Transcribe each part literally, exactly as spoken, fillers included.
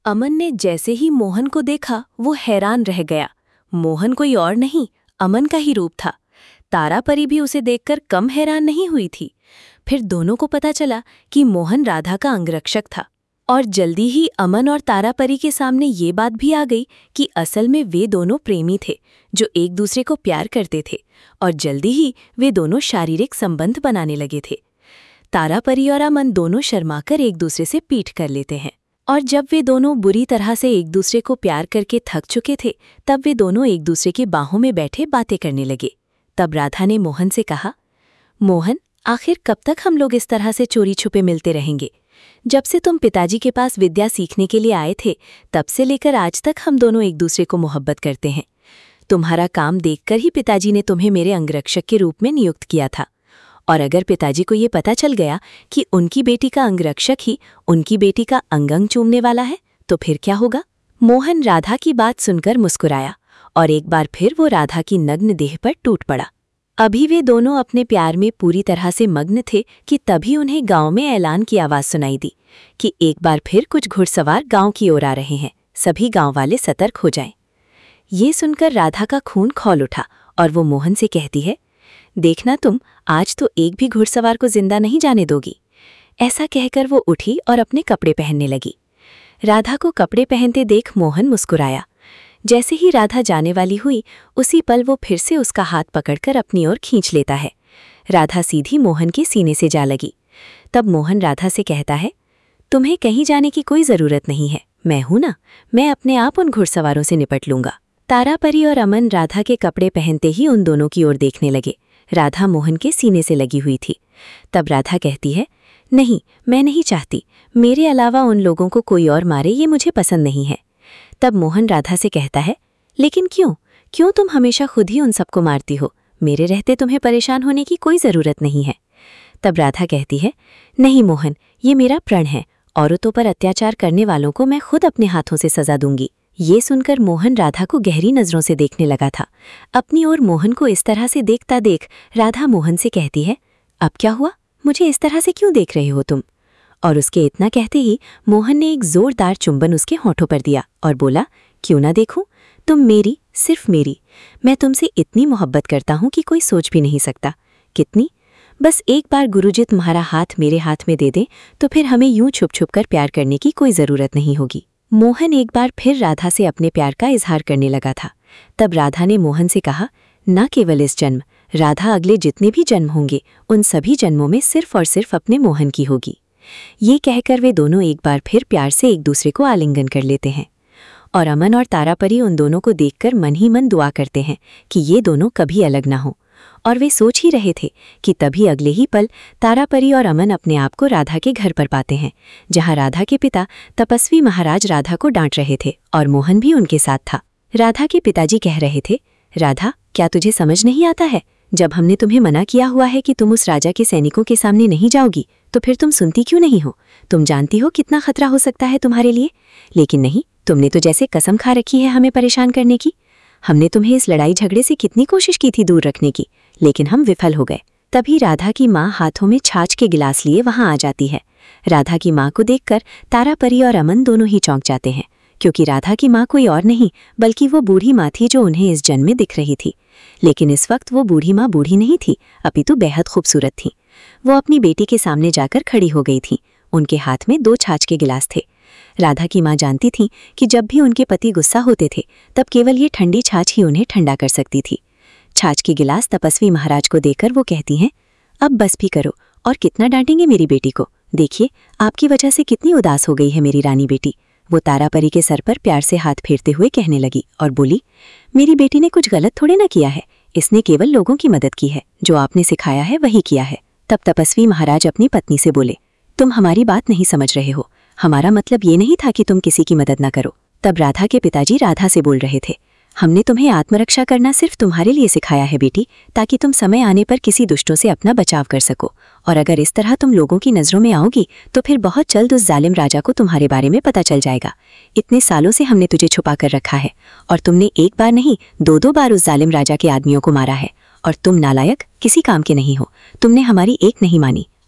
अमन ने जैसे ही मोहन को देखा वो हैरान रह गया। मोहन कोई और नहीं, अमन का ही रूप था। तारा परी भी उसे देखकर कम हैरान नहीं हुई थी। फिर दोनों को पता चला कि मोहन राधा का अंगरक्षक था। और जल्दी ही अमन और तारा परी के सामने ये बात भी आ गई कि असल में वे दोनों प्रेमी थे जो एक दूसरे को प्यार करते थे, और जल्दी ही वे दोनों शारीरिक संबंध बनाने लगे थे। तारा परी और अमन दोनों शर्माकर एक दूसरे से पीठ कर लेते हैं, और जब वे दोनों बुरी तरह से एक दूसरे को प्यार करके थक चुके थे तब वे दोनों एक दूसरे की बाहों में बैठे बातें करने लगे। तब राधा ने मोहन से कहा, मोहन, आखिर कब तक हम लोग इस तरह से चोरी छुपे मिलते रहेंगे? जब से तुम पिताजी के पास विद्या सीखने के लिए आए थे तब से लेकर आज तक हम दोनों एक दूसरे को मोहब्बत करते हैं। तुम्हारा काम देखकर ही पिताजी ने तुम्हें मेरे अंगरक्षक के रूप में नियुक्त किया था, और अगर पिताजी को ये पता चल गया कि उनकी बेटी का अंगरक्षक ही उनकी बेटी का अंग चूमने वाला है तो फिर क्या होगा? मोहन राधा की बात सुनकर मुस्कुराया और एक बार फिर वो राधा की नग्न देह पर टूट पड़ा। अभी वे दोनों अपने प्यार में पूरी तरह से मग्न थे कि तभी उन्हें गांव में ऐलान की आवाज सुनाई दी कि एक बार फिर कुछ घुड़सवार गांव की ओर आ रहे हैं, सभी गांव वाले सतर्क हो जाएं। ये सुनकर राधा का खून खौल उठा और वो मोहन से कहती है, देखना तुम आज तो एक भी घुड़सवार को जिंदा नहीं जाने दोगी। ऐसा कहकर वो उठी और अपने कपड़े पहनने लगी। राधा को कपड़े पहनते देख मोहन मुस्कुराया। जैसे ही राधा जाने वाली हुई उसी पल वो फिर से उसका हाथ पकड़कर अपनी ओर खींच लेता है। राधा सीधी मोहन के सीने से जा लगी। तब मोहन राधा से कहता है, तुम्हें कहीं जाने की कोई जरूरत नहीं है, मैं हूं ना, मैं अपने आप उन घुड़सवारों से निपट लूंगा। तारा परी और अमन राधा के कपड़े पहनते ही उन दोनों की ओर देखने लगे। राधा मोहन के सीने से लगी हुई थी। तब राधा कहती है, नहीं, मैं नहीं चाहती, मेरे अलावा उन लोगों को कोई और मारे ये मुझे पसंद नहीं है। तब मोहन राधा से कहता है, लेकिन क्यों क्यों तुम हमेशा खुद ही उन सबको मारती हो? मेरे रहते तुम्हें परेशान होने की कोई ज़रूरत नहीं है। तब राधा कहती है, नहीं मोहन, ये मेरा प्रण है, औरतों पर अत्याचार करने वालों को मैं खुद अपने हाथों से सजा दूंगी। ये सुनकर मोहन राधा को गहरी नज़रों से देखने लगा था। अपनी ओर मोहन को इस तरह से देखता देख राधा मोहन से कहती है, अब क्या हुआ? मुझे इस तरह से क्यों देख रहे हो तुम? और उसके इतना कहते ही मोहन ने एक जोरदार चुंबन उसके होठों पर दिया और बोला, क्यों ना देखूं? तुम मेरी, सिर्फ मेरी। मैं तुमसे इतनी मोहब्बत करता हूं कि कोई सोच भी नहीं सकता। कितनी? बस एक बार गुरुजी तुम्हारा हाथ मेरे हाथ में दे दे तो फिर हमें यूं छुप छुप कर प्यार करने की कोई ज़रूरत नहीं होगी। मोहन एक बार फिर राधा से अपने प्यार का इजहार करने लगा था। तब राधा ने मोहन से कहा, न केवल इस जन्म, राधा अगले जितने भी जन्म होंगे उन सभी जन्मों में सिर्फ और सिर्फ अपने मोहन की होगी। ये कहकर वे दोनों एक बार फिर प्यार से एक दूसरे को आलिंगन कर लेते हैं, और अमन और तारा परी उन दोनों को देखकर मन ही मन दुआ करते हैं कि ये दोनों कभी अलग ना हो। और वे सोच ही रहे थे कि तभी अगले ही पल तारा परी और अमन अपने आप को राधा के घर पर पाते हैं, जहां राधा के पिता तपस्वी महाराज राधा को डांट रहे थे और मोहन भी उनके साथ था। राधा के पिताजी कह रहे थे, राधा, क्या तुझे समझ नहीं आता है? जब हमने तुम्हें मना किया हुआ है कि तुम उस राजा के सैनिकों के सामने नहीं जाओगी तो फिर तुम सुनती क्यों नहीं हो? तुम जानती हो कितना खतरा हो सकता है तुम्हारे लिए, लेकिन नहीं, तुमने तो जैसे कसम खा रखी है हमें परेशान करने की। हमने तुम्हें इस लड़ाई झगड़े से कितनी कोशिश की थी दूर रखने की, लेकिन हम विफल हो गए। तभी राधा की माँ हाथों में छाछ के गिलास लिए वहां आ जाती है। राधा की माँ को देखकर तारा परी और अमन दोनों ही चौंक जाते हैं, क्योंकि राधा की माँ कोई और नहीं बल्कि वो बूढ़ी माँ थी जो उन्हें इस जन्म में दिख रही थी। लेकिन इस वक्त वो बूढ़ी माँ बूढ़ी नहीं थी, अपितु बेहद खूबसूरत थी। वो अपनी बेटी के सामने जाकर खड़ी हो गई थी। उनके हाथ में दो छाछ के गिलास थे। राधा की माँ जानती थी कि जब भी उनके पति गुस्सा होते थे तब केवल ये ठंडी छाछ ही उन्हें ठंडा कर सकती थी। छाछ के गिलास तपस्वी महाराज को देकर वो कहती हैं, अब बस भी करो, और कितना डांटेंगे मेरी बेटी को? देखिए, आपकी वजह से कितनी उदास हो गई है मेरी रानी बेटी। वो तारा परी के सर पर प्यार से हाथ फेरते हुए कहने लगी और बोली, मेरी बेटी ने कुछ गलत थोड़े ना किया है, इसने केवल लोगों की मदद की है, जो आपने सिखाया है वही किया है। तब तपस्वी महाराज अपनी पत्नी से बोले, तुम हमारी बात नहीं समझ रहे हो, हमारा मतलब ये नहीं था कि तुम किसी की मदद ना करो। तब राधा के पिताजी राधा से बोल रहे थे, हमने तुम्हें आत्मरक्षा करना सिर्फ तुम्हारे लिए सिखाया है बेटी, ताकि तुम समय आने पर किसी दुष्टों से अपना बचाव कर सको, और अगर इस तरह तुम लोगों की नज़रों में आओगी तो फिर बहुत जल्द उस जालिम राजा को तुम्हारे बारे में पता चल जाएगा। इतने सालों से हमने तुझे छुपा कर रखा है, और तुमने एक बार नहीं दो दो बार उस जालिम राजा के आदमियों को मारा है, और तुम नालायक किसी काम के नहीं हो। तुमने हमारी एक नहीं मानी,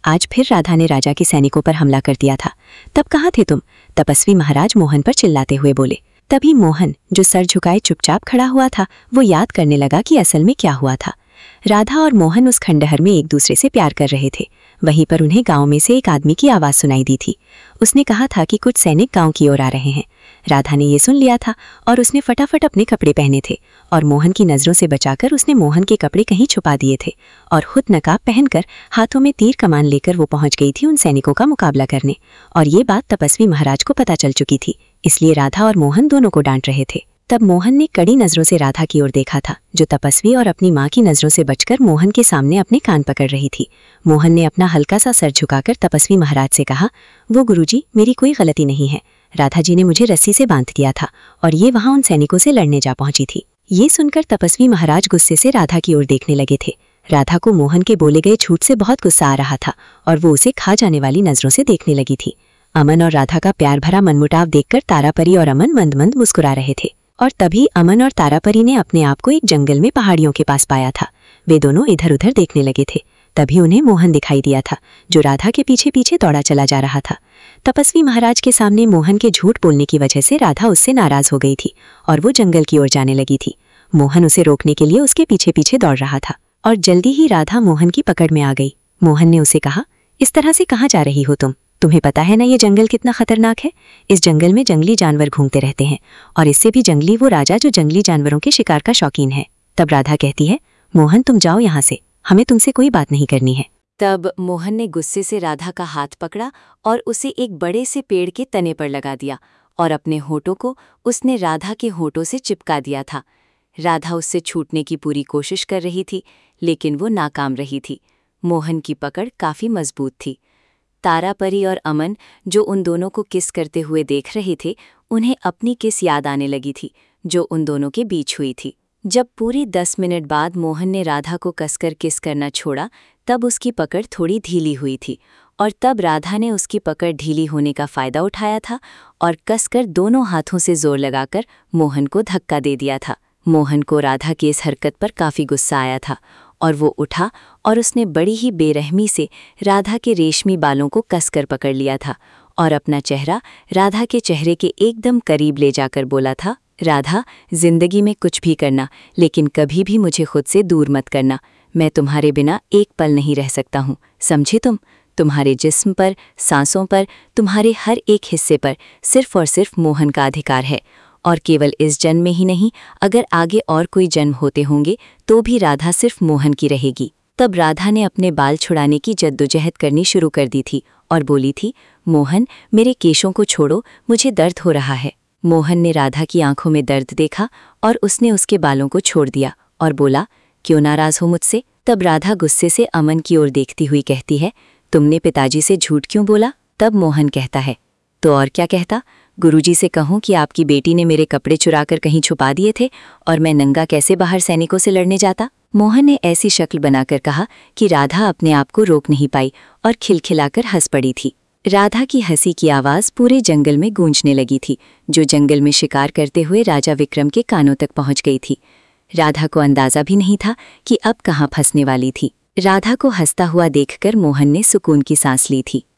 आज फिर राधा ने राजा के सैनिकों पर हमला कर दिया था। तब कहाँ थे तुम? तपस्वी महाराज मोहन पर चिल्लाते हुए बोले। तभी मोहन, जो सर झुकाए चुपचाप खड़ा हुआ था, वो याद करने लगा कि असल में क्या हुआ था। राधा और मोहन उस खंडहर में एक दूसरे से प्यार कर रहे थे। वहीं पर उन्हें गांव में से एक आदमी की आवाज़ सुनाई दी थी। उसने कहा था कि कुछ सैनिक गांव की ओर आ रहे हैं। राधा ने ये सुन लिया था और उसने फटाफट अपने कपड़े पहने थे और मोहन की नज़रों से बचाकर उसने मोहन के कपड़े कहीं छुपा दिए थे और खुद नकाब पहनकर हाथों में तीर कमान लेकर वो पहुंच गई थी उन सैनिकों का मुकाबला करने। और ये बात तपस्वी महाराज को पता चल चुकी थी, इसलिए राधा और मोहन दोनों को डांट रहे थे। तब मोहन ने कड़ी नज़रों से राधा की ओर देखा था, जो तपस्वी और अपनी माँ की नज़रों से बचकर मोहन के सामने अपने कान पकड़ रही थी। मोहन ने अपना हल्का सा सर झुकाकर तपस्वी महाराज से कहा, वो गुरुजी, मेरी कोई गलती नहीं है। राधा जी ने मुझे रस्सी से बांध दिया था और ये वहाँ उन सैनिकों से लड़ने जा पहुंची थी। ये सुनकर तपस्वी महाराज गुस्से से राधा की ओर देखने लगे थे। राधा को मोहन के बोले गए झूठ से बहुत गुस्सा आ रहा था और वो उसे खा जाने वाली नज़रों से देखने लगी थी। अमन और राधा का प्यार भरा मनमुटाव देखकर तारापरी और अमन मंद मंद मुस्कुरा रहे थे। और तभी अमन और तारापरी ने अपने आप को एक जंगल में पहाड़ियों के पास पाया था। वे दोनों इधर उधर देखने लगे थे। तभी उन्हें मोहन दिखाई दिया था, जो राधा के पीछे पीछे दौड़ा चला जा रहा था। तपस्वी महाराज के सामने मोहन के झूठ बोलने की वजह से राधा उससे नाराज हो गई थी और वो जंगल की ओर जाने लगी थी। मोहन उसे रोकने के लिए उसके पीछे पीछे दौड़ रहा था और जल्दी ही राधा मोहन की पकड़ में आ गई। मोहन ने उसे कहा, इस तरह से कहाँ जा रही हो तुम? तुम्हें पता है ना ये जंगल कितना खतरनाक है? इस जंगल में जंगली जानवर घूमते रहते हैं और इससे भी जंगली वो राजा जो जंगली जानवरों के शिकार का शौकीन है। तब राधा कहती है, मोहन तुम जाओ यहाँ से, हमें तुमसे कोई बात नहीं करनी है। तब मोहन ने गुस्से से राधा का हाथ पकड़ा और उसे एक बड़े से पेड़ के तने पर लगा दिया और अपने होठों को उसने राधा के होठों से चिपका दिया था। राधा उससे छूटने की पूरी कोशिश कर रही थी, लेकिन वो नाकाम रही थी। मोहन की पकड़ काफ़ी मजबूत थी। तारापरी और अमन, जो उन दोनों को किस करते हुए देख रहे थे, उन्हें अपनी किस याद आने लगी थी जो उन दोनों के बीच हुई थी। जब पूरे दस मिनट बाद मोहन ने राधा को कसकर किस करना छोड़ा, तब उसकी पकड़ थोड़ी ढीली हुई थी और तब राधा ने उसकी पकड़ ढीली होने का फ़ायदा उठाया था और कसकर दोनों हाथों से जोर लगाकर मोहन को धक्का दे दिया था। मोहन को राधा की इस हरकत पर काफ़ी गुस्सा आया था और वो उठा और उसने बड़ी ही बेरहमी से राधा के रेशमी बालों को कसकर पकड़ लिया था और अपना चेहरा राधा के चेहरे के एकदम करीब ले जाकर बोला था, राधा, जिंदगी में कुछ भी करना, लेकिन कभी भी मुझे खुद से दूर मत करना। मैं तुम्हारे बिना एक पल नहीं रह सकता हूँ, समझे तुम? तुम्हारे जिस्म पर, सांसों पर, तुम्हारे हर एक हिस्से पर सिर्फ और सिर्फ मोहन का अधिकार है और केवल इस जन्म में ही नहीं, अगर आगे और कोई जन्म होते होंगे तो भी राधा सिर्फ मोहन की रहेगी। तब राधा ने अपने बाल छुड़ाने की जद्दोजहद करनी शुरू कर दी थी और बोली थी, मोहन, मेरे केशों को छोड़ो, मुझे दर्द हो रहा है। मोहन ने राधा की आंखों में दर्द देखा और उसने उसके बालों को छोड़ दिया और बोला, क्यों नाराज हो मुझसे? तब राधा गुस्से से अमन की ओर देखती हुई कहती है, तुमने पिताजी से झूठ क्यों बोला? तब मोहन कहता है, तो और क्या कहता? गुरुजी से कहूं कि आपकी बेटी ने मेरे कपड़े चुराकर कहीं छुपा दिए थे और मैं नंगा कैसे बाहर सैनिकों से लड़ने जाता? मोहन ने ऐसी शक्ल बनाकर कहा कि राधा अपने आप को रोक नहीं पाई और खिलखिलाकर हंस पड़ी थी। राधा की हंसी की आवाज़ पूरे जंगल में गूंजने लगी थी, जो जंगल में शिकार करते हुए राजा विक्रम के कानों तक पहुंच गई थी। राधा को अंदाज़ा भी नहीं था कि अब कहाँ फंसने वाली थी। राधा को हंसता हुआ देखकर मोहन ने सुकून की सांस ली थी।